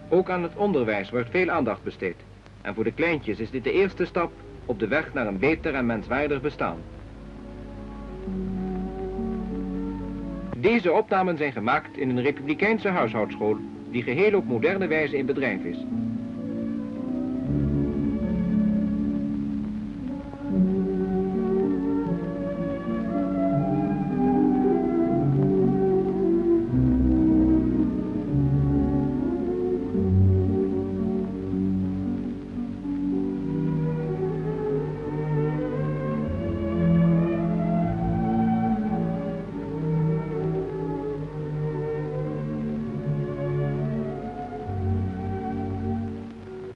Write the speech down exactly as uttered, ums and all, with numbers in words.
Ook aan het onderwijs wordt veel aandacht besteed. En voor de kleintjes is dit de eerste stap op de weg naar een beter en menswaardig bestaan. Deze opnamen zijn gemaakt in een republikeinse huishoudschool die geheel op moderne wijze in bedrijf is.